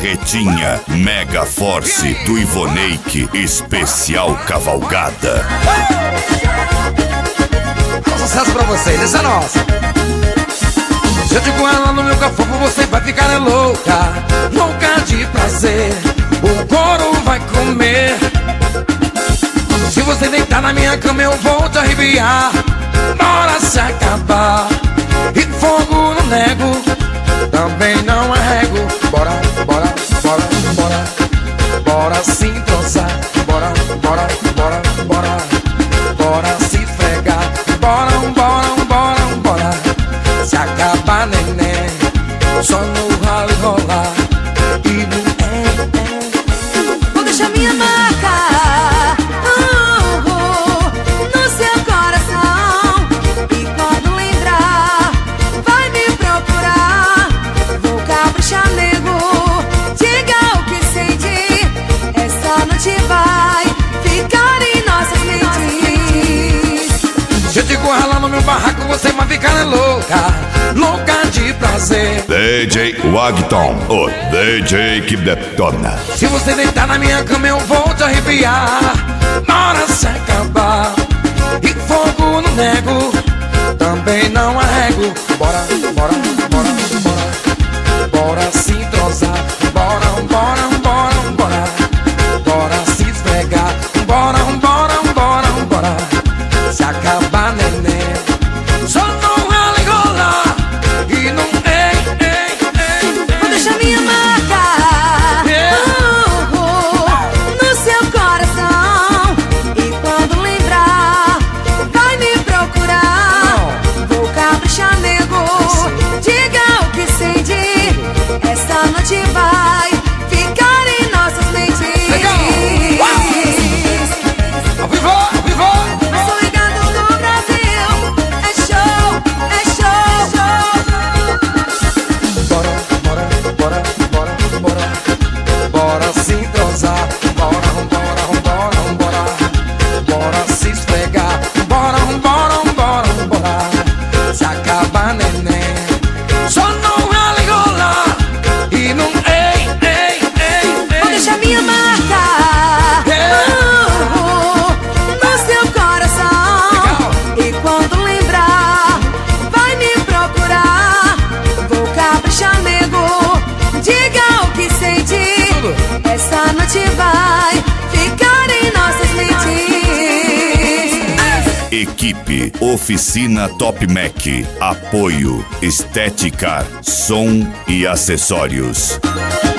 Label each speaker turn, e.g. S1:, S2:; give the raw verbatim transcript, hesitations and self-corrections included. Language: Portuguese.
S1: Carretinha Mega Force do Ivoneique, especial cavalgada.
S2: Um sucesso pra vocês, essa é nossa. Se eu digo ela no meu cafofo, você vai ficar louca, louca de prazer. O couro vai comer. Se você deitar na minha cama, eu vou te arrepiar. Bora se acabar. E fogo não nego, também não arrego. Bora, bora, bora, bora. Bora se entrosar. Bora, bora, bora, bora. Bora se esfregar. Bora, bora, bora, bora. Se acabar, neném, só no ralo e rolar. E no é, é.
S3: Vou deixar minha marca uh, uh, no seu coração. E quando lembrar, vai me procurar. Vou caprichar, nego, diga o que sente. Essa noite vai ficar em nossas mentes.
S2: Se eu digo ela no meu barraco, você vai ficar louca, louca de prazer.
S1: D J Wagton, o D J que detona.
S2: Se você deitar na minha cama, eu vou te arrepiar. Bora se acabar. E fogo não nego, também não arrego. Bora, bora, bora, bora. Bora se entrosar. Bora, bora, bora, bora. Bora se esfregar. Bora, bora, bora, bora. Se acabar, neném, só não rala e rolar. E não ei, ei, ei.
S3: Vou deixar minha marca uh, uh, no seu coração. E quando lembrar, vai me procurar. Vou caprichar, nego, diga o que sente. Essa noite vai ficar em nossas mentes.
S2: Legal. Ao vivo, ao vivo.
S3: Sou ligado do Brasil. É show, é show, show.
S2: Bora, bora, bora, bora, bora. Bora se entrosar. Bora, bora, bora, bora. Bora se esfregar. Bora, bora, bora, bora. Se acabar, neném, só não rala e rolar. E não ei, ei, ei, ei.
S3: Vou deixar minha marca uh, uh, no seu coração. E quando lembrar, vai me procurar. Vou caprichar, nego, diga o que sente. Essa noite vai ficar em nossas mentes.
S1: Equipe Oficina Top Mac. Apoio Estética, som e acessórios.